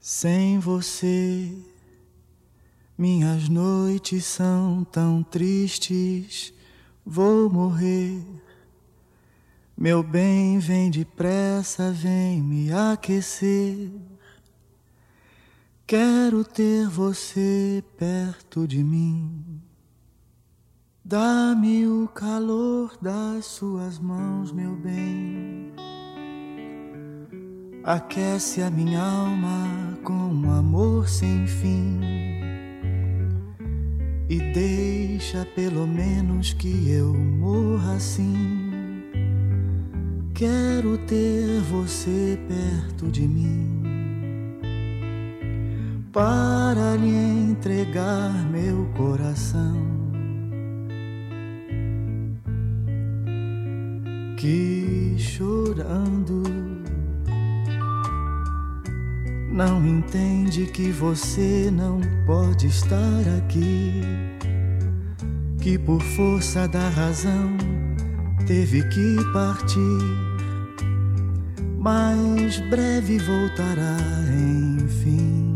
Sem você, minhas noites são tão tristes, vou morrer. Meu bem, vem depressa, vem me aquecer. Quero ter você perto de mim. Dá-me o calor das suas mãos, meu bem. Aquece a minha alma com um amor sem fim. E deixa pelo menos que eu morra assim. Quero ter você perto de mim, para lhe entregar meu coração, que chorando não entende que você não pode estar aqui, que por força da razão teve que partir, mas breve voltará, enfim.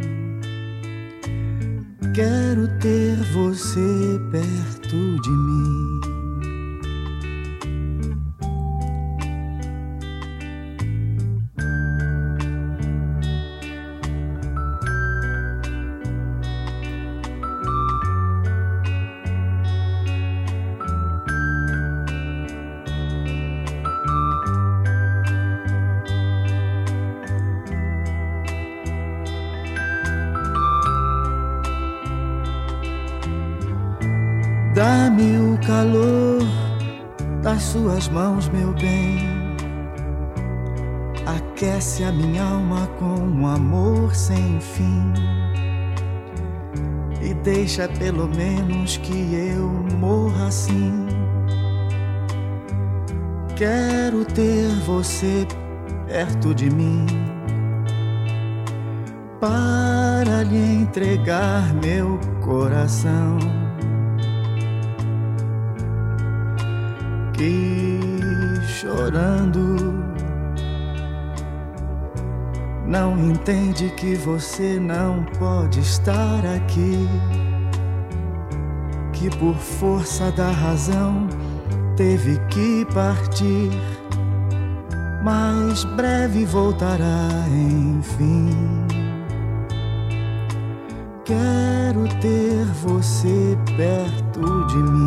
Quero ter você perto de mim. Dá-me o calor das suas mãos, meu bem. Aquece a minha alma com um amor sem fim. E deixa pelo menos que eu morra assim. Quero ter você perto de mim, para lhe entregar meu coração, que chorando não entende que você não pode estar aqui, que por força da razão teve que partir, mas breve voltará, enfim. Quero ter você perto de mim.